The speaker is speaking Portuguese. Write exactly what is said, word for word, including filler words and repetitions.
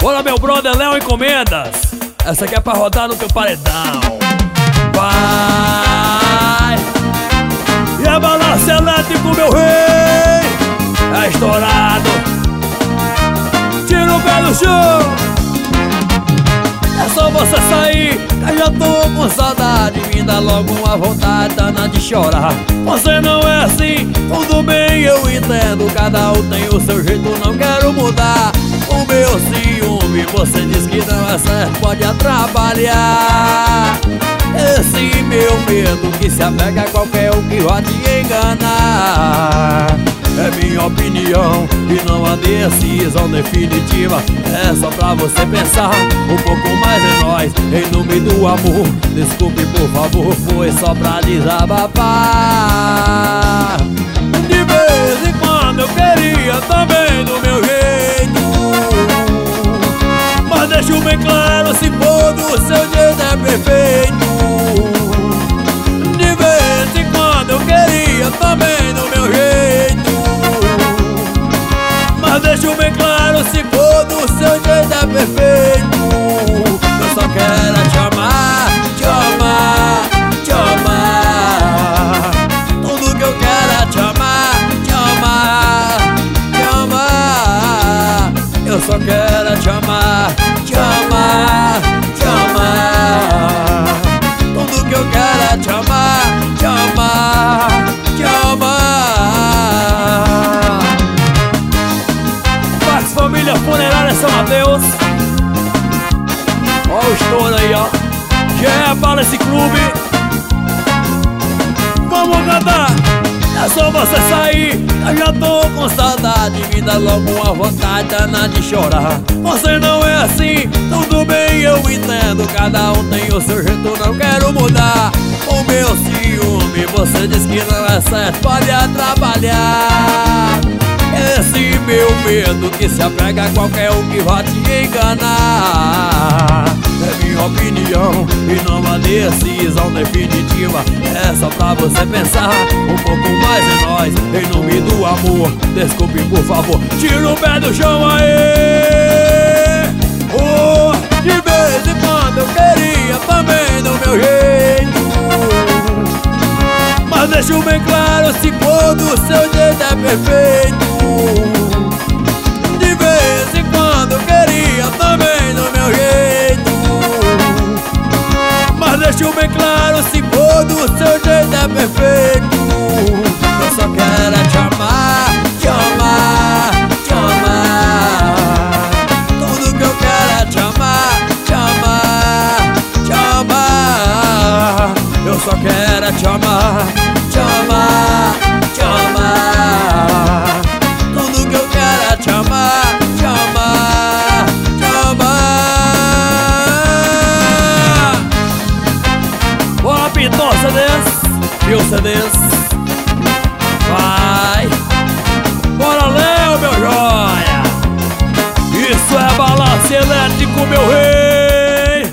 Bora, meu brother Léo Encomendas. Essa aqui é pra rodar no teu paredão. Vai! E a balança elétrica, meu rei, é estourado. Tira o pé do chão. É só você sair, eu já tô com saudade. Me dá logo uma vontade danada de chorar. Você não é assim, tudo bem, eu entendo. Cada um tem o seu jeito, não quero mudar. O meu ciúme, você diz que não é certo, pode atrapalhar. Esse meu medo que se apega a qualquer um que vai te enganar. É minha opinião e não há decisão definitiva. É só pra você pensar um pouco mais em nós, em nome do amor. Desculpe por favor, foi só pra desabafar. De vez em quando eu queria também do meu jeito, mas deixo bem claro, se for do seu jeito é perfeito. De vez em quando eu queria também do meu jeito, mas deixo bem claro, se for do seu jeito é perfeito. Eu só quero te amar, te amar, te amar. Tudo que eu quero é te amar, te amar, te amar. Eu só quero te amar, te amar, te amar. Tudo que eu quero é te amar, te amar, te amar. Pax Família Funerária São Mateus. Ó o estouro aí, ó. Já é para esse clube. Vamos cantar. É só você sair, eu já tô com saudade. Me dá logo uma vontade danada de chorar. Você não é assim, tudo bem, eu entendo. Cada um tem o seu jeito, não quero mudar. O meu ciúme, você diz que não é certo, pode atrapalhar. Esse meu medo que se apega a qualquer um que vai te enganar. É minha opinião e não há decisão definitiva. É só pra você pensar um pouco mais em nós, em nome do amor. Desculpe por favor, tira o pé do chão aí. Oh, de vez em quando eu queria também do meu jeito, mas deixo bem claro, se for do seu jeito é perfeito. De vez em quando eu queria também do meu jeito, mas deixo bem claro, se for do seu jeito é perfeito. Eu só quero te amar, te amar, te amar. Tudo que eu quero é te amar, te amar, te amar. Eu só quero te amar, te amar, te amar. Tudo que eu quero é te amar, te amar, te amar. Bora, pintou C Ds, viu C Ds. Vai. Bora, Léo, meu joia. Isso é balanço elétrico, meu rei.